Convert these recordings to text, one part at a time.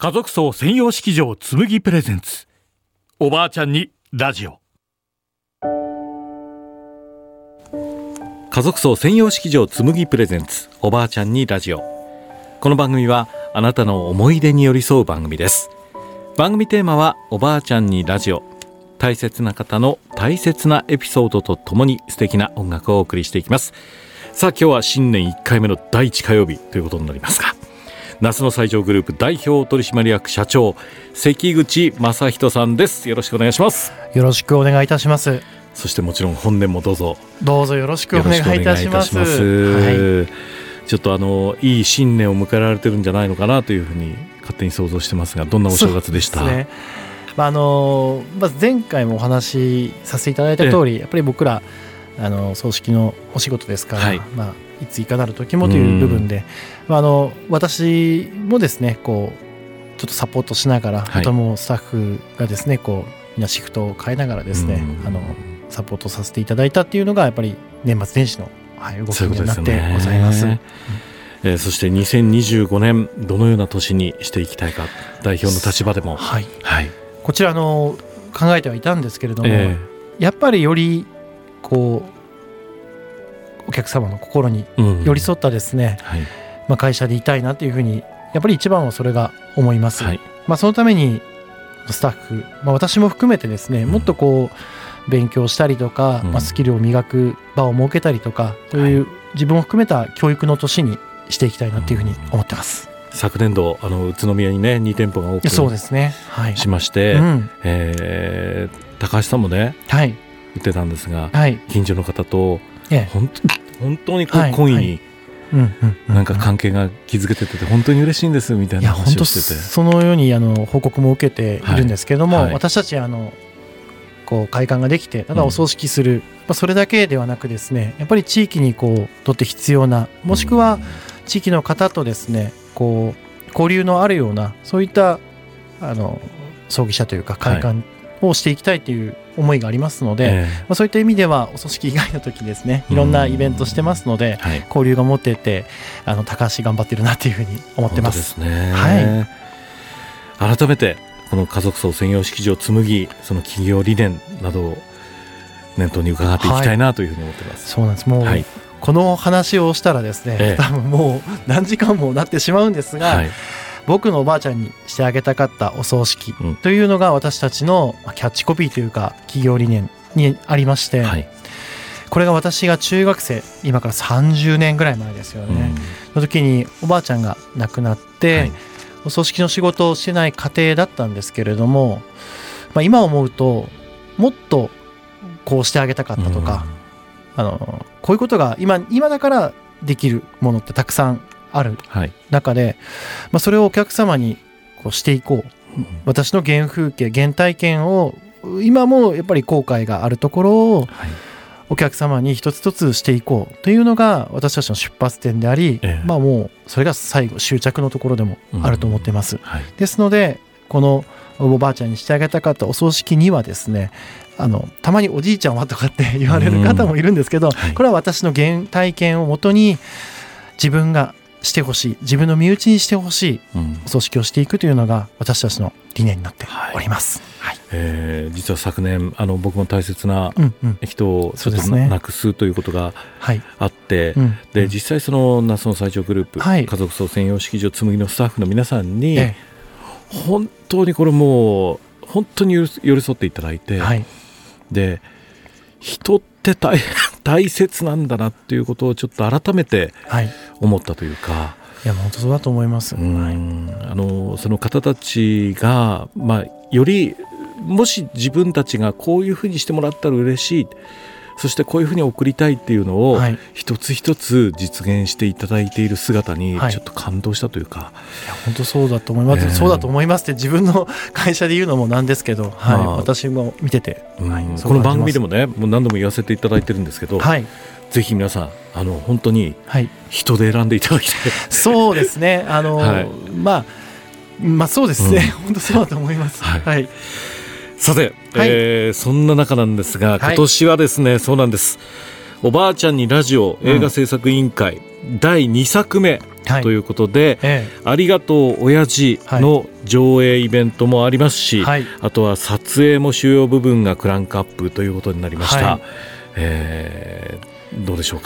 家族葬専用式場つむぎプレゼンツ、おばあちゃんにラジオ。家族葬専用式場つむぎプレゼンツ、おばあちゃんにラジオ。この番組はあなたの思い出に寄り添う番組です。番組テーマはおばあちゃんにラジオ。大切な方の大切なエピソードとともに素敵な音楽をお送りしていきます。さあ、今日は新年1回目の第1火曜日ということになりますが、那須の西条グループ代表取締役社長関口正人さんです。よろしくお願いします。 よろしくお願いいたします。 そしてもちろん本年もどうぞよろしくお願いいたします。 はい、ちょっといい新年を迎えられてるんじゃないのかなというふうに勝手に想像してますが、どんなお正月でした？ そうですね、まず前回もお話しさせていただいた通り、やっぱり僕ら葬式のお仕事ですから、いついかなる時もという部分で、私もですねちょっとサポートしながら、あともうスタッフがですねみんなシフトを変えながらですね、サポートさせていただいたっていうのがやっぱり年末年始の、動きになってございます。 そして2025年どのような年にしていきたいか、代表の立場でも、 こちら考えてはいたんですけれども、やっぱりよりお客様の心に寄り添ったですね、会社でいたいなというふうにやっぱり一番はそれが思います。そのためにスタッフ、私も含めてですね、もっと勉強したりとか、スキルを磨く場を設けたりとか、そういう自分を含めた教育の年にしていきたいなというふうに思ってます。 昨年度宇都宮にね2店舗がオープンそうですね、 しまして、高橋さんもね、言ってたんですが、近所の方と本当に懇意になんか関係が築けてて本当に嬉しいんですみたいな話をしてて、 そのように報告も受けているんですけども、私たち会館ができてただお葬式する、それだけではなくですね、やっぱり地域にとって必要な、もしくは地域の方とですね交流のあるような、そういった葬儀社というか会館をしていきたいという思いがありますので、そういった意味ではお葬式以外の時ですね、いろんなイベントしてますので、交流が持っていて高橋頑張ってるなというふうに思ってます。 本当ですね。改めてこの家族葬専用式場つむぎ、その企業理念などを念頭に伺っていきたいなというふうに思ってます。 そうなんです。もう、この話をしたらですね、多分もう何時間もなってしまうんですが、僕のおばあちゃんにしてあげたかったお葬式というのが私たちのキャッチコピーというか企業理念にありまして、これが私が中学生、今から30年ぐらい前ですよね、その時におばあちゃんが亡くなって、お葬式の仕事をしてない家庭だったんですけれども、今思うともっとこうしてあげたかったとか、こういうことが今だからできるものってたくさんある中で、それをお客様にしていこう、私の原風景原体験を今もやっぱり後悔があるところをお客様に一つ一つしていこうというのが私たちの出発点であり、もうそれが最後終着のところでもあると思っています。ですのでこのおばあちゃんにしてあげたかったお葬式にはですね、たまにおじいちゃんはとかって言われる方もいるんですけど、これは私の原体験をもとに自分がしてほしい、自分の身内にしてほしいお葬式をしていくというのが私たちの理念になっております。 実は昨年僕も大切な人をちょっと亡くすということがあって、で実際その那須の西条グループ、家族葬専用式場つむぎのスタッフの皆さんに、本当にこれもう本当に寄り添っていただいて、で人って大切なんだなっていうことをちょっと改めて思ったというか、 いや本当そうだと思います。 その方たちが、よりもし自分たちがこういうふうにしてもらったら嬉しい、そしてこういうふうに送りたいっていうのを一つ一つ実現していただいている姿にちょっと感動したというか、 いや本当そうだと思います、そうだと思いますって自分の会社で言うのもなんですけど、私も見てて、 この番組でもねもう何度も言わせていただいてるんですけど、ぜひ皆さん本当に人で選んでいただきたい。 そうですね、そうですね、本当そうだと思います。 さて、そんな中なんですが、今年はですね、そうなんです、おばあちゃんにラジオ映画制作委員会、 第2作目ということで、ありがとう親父の上映イベントもありますし、あとは撮影も主要部分がクランクアップということになりました。どうでしょうか。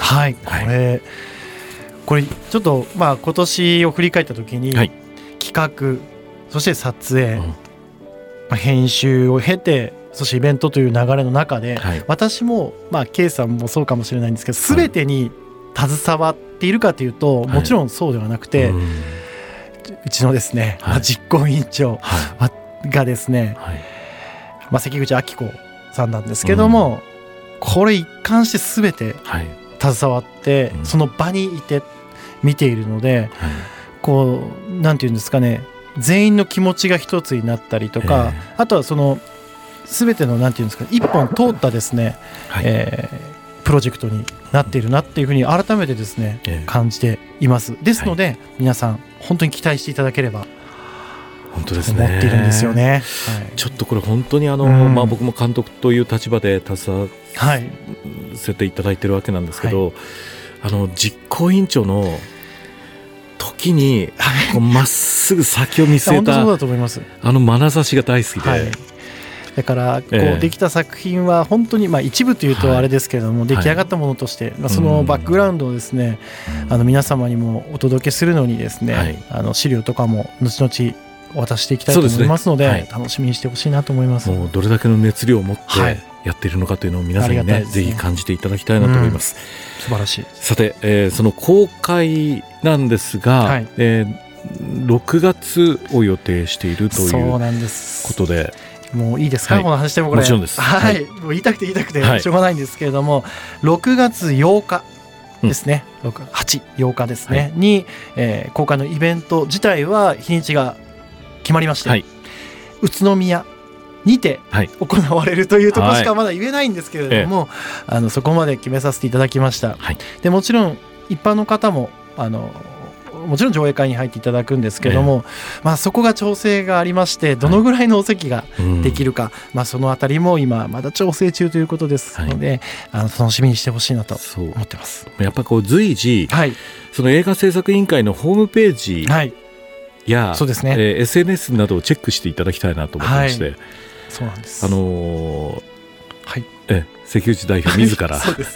これちょっと今年を振り返った時に、企画、そして撮影、編集を経て、そしてイベントという流れの中で、私もKさんもそうかもしれないんですけど、全てに携わっているかというと、もちろんそうではなくて、うちのですね、実行委員長がですね、関口昭子さんなんですけども、これ一貫して全て携わって、その場にいて見ているので、こうなんていうんですかね、全員の気持ちが一つになったりとか、あとはその全てのなんていうんですか、一本通ったですね、プロジェクトになっているなっていうふうに改めてですね、感じています。ですので、皆さん本当に期待していただければ本当ですね、 思っているんですよね。 ちょっとこれ本当に僕も監督という立場で携わせていただいているわけなんですけど、実行委員長の時にまっすぐ先を見据えた眼差しが大好きで、 だからできた作品は本当に一部というとあれですけれども、出来上がったものとしてそのバックグラウンドをですね、皆様にもお届けするのにですね、資料とかも後々渡していきたいと思いますので、楽しみにしてほしいなと思います。 もうどれだけの熱量を持ってやっているのかというのを皆さんにね、ぜひ感じていただきたいなと思います。 素晴らしい。 さて、その公開なんですが、6月を予定しているということで、 もういいですか、この話しても。これもちろんです。 もう言いたくてしょうがないんですけれども、6月8日ですね、8日ですね、に、公開のイベント自体は日にちが決まりまして、宇都宮にて行われるというところしかまだ言えないんですけれども、そこまで決めさせていただきました。でもちろん一般の方ももちろん上映会に入っていただくんですけども、そこが調整がありまして、どのぐらいのお席ができるか、そのあたりも今まだ調整中ということですので、楽しみにしてほしいなと思ってます。 やっぱ随時、その映画制作委員会のホームページや、SNS などをチェックしていただきたいなと思ってまして、 そうなんです。 関口代表自らそうです。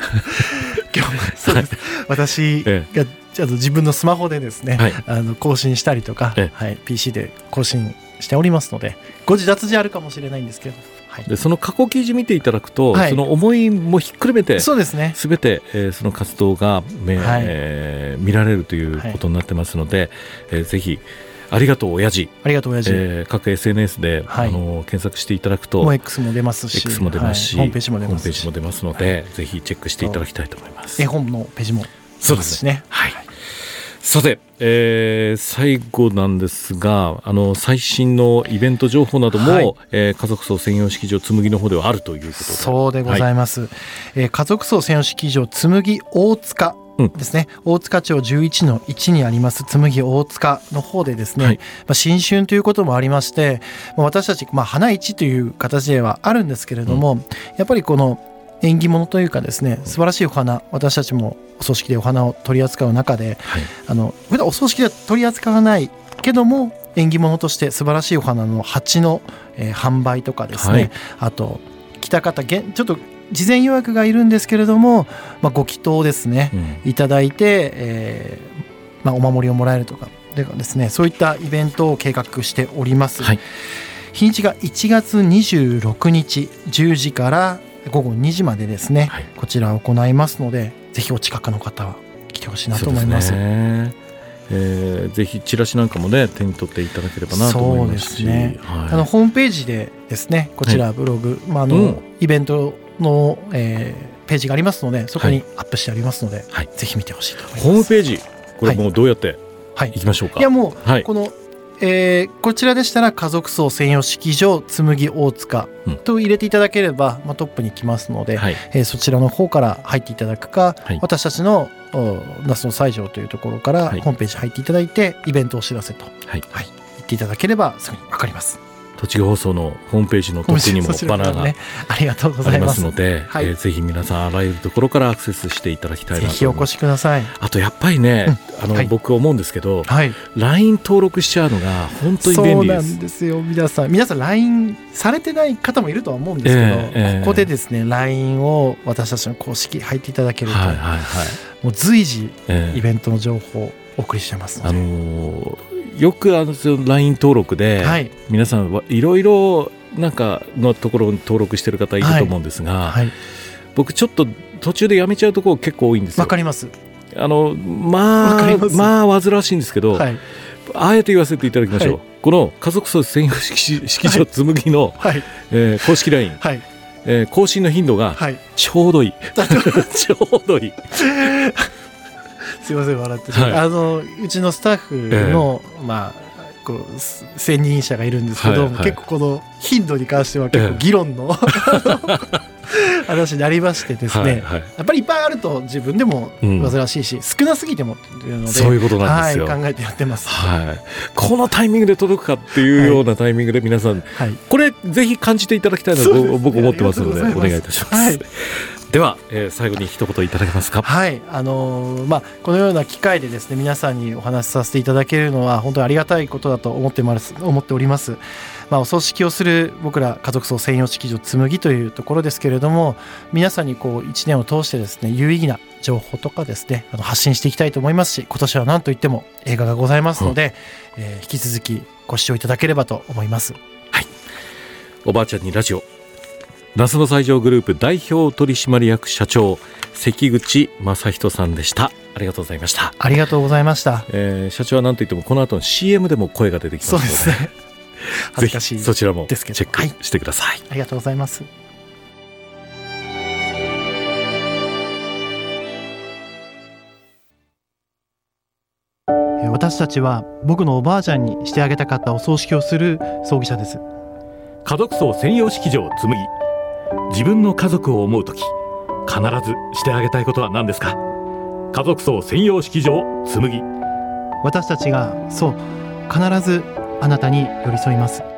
私が自分のスマホでですね、更新したりとか、PC で更新しておりますので、誤字脱字あるかもしれないんですけど、 でその過去記事見ていただくと、その思いもひっくるめて、 そうですね、 全て、その活動が見られるということになってますので、ぜひありがとう親父、各 SNS で、検索していただくと、 もう X も出ますし、 ホームページも出ますので、ぜひチェックしていただきたいと思います。 絵本のページもそうですね。さて、最後なんですが、最新のイベント情報なども、家族葬専用式場紬の方ではあるということで。 そうでございます。家族葬専用式場紬大塚ですね、大塚町 11-1 にあります紬大塚の方でですね、新春ということもありまして、私たち花市という形ではあるんですけれども、やっぱりこの縁起物というかですね、素晴らしいお花、私たちもお葬式でお花を取り扱う中で、普段お葬式では取り扱わないけども縁起物として素晴らしいお花の鉢の、販売とかですね、あと来た方ちょっと事前予約がいるんですけれども、ご祈祷ですね、いただいて、お守りをもらえるとかですね、そういったイベントを計画しております。日にちが1月26日10時から午後2時までですね、こちらを行いますので、ぜひお近くの方は来てほしいなと思います。 ぜひチラシなんかもね、手に取っていただければなと思いますし、 そうですね、ホームページでですね、こちらブログ、イベントの、ページがありますので、そこにアップしてありますので、ぜひ見てほしいと思います。 ホームページ、これもうどうやっていきましょうか。 いやもう、このこちらでしたら家族葬専用式場紬大塚と入れていただければ、トップに来ますので、そちらの方から入っていただくか、私たちの那須の西条というところからホームページ入っていただいて、イベントお知らせと、言っていただければすぐに分かります。 栃木放送のホームページのトップにもバナーがありがとうござありまいますすので、 はい、 ぜひ皆さんあらゆるところからアクセスしていただきたいなと。 ぜひお越しください。 あとやっぱりね、 はい、 僕思うんですけど、 はい、 LINE 登録しちゃうのが本当に便利です。 そうなんですよ。皆さん LINE されてない方もいるとは思うんですけど、ここでですね LINE を私たちの公式入っていただけると、もう随時イベントの情報をお送りしてますので、 よくLINE 登録で、はい、皆さんいろいろなんかのところに登録してる方いると思うんですが、はいはい、僕ちょっと途中でやめちゃうところ結構多いんですよ。 わかります。 まあ煩わしいんですけど、はい、あえて言わせていただきましょう、はい、この家族葬専用式場つむぎの、はい公式 LINE、はい更新の頻度がちょうどいい、はい、ちょうどいいすいません笑ってしまう、はい、うちのスタッフの、こう専任者がいるんですけど、結構この頻度に関しては結構議論の、話になりましてですね、やっぱりいっぱいあると自分でも煩わしいし、少なすぎてもっていうので、 そういうことなんですよ、 考えてやってます、 このタイミングで届くかっていうようなタイミングで皆さん、これぜひ感じていただきたいなと僕思ってますのでお願いいたします。では、最後に一言いただけますか。 はい、このような機会でですね皆さんにお話しさせていただけるのは本当にありがたいことだと思っております。お葬式をする僕ら家族葬専用式場つむぎというところですけれども、皆さんにこう1年を通してですね有意義な情報とかですね発信していきたいと思いますし、今年は何といっても映画がございますので、引き続きご視聴いただければと思います。 はい、おばあちゃんにラジオ、那須の西条グループ代表取締役社長関口正人さんでした。ありがとうございました。 ありがとうございました。 社長は何といってもこの後の CM でも声が出てきますので、 そうですね、恥ずかしいぜひそちらもチェックしてください。 ありがとうございます。私たちは僕のおばあちゃんにしてあげたかったお葬式をする葬儀社です。 家族葬専用式場つむぎ、自分の家族を思うとき必ずしてあげたいことは何ですか。家族葬専用式場つむぎ、 私たちが必ずあなたに寄り添います。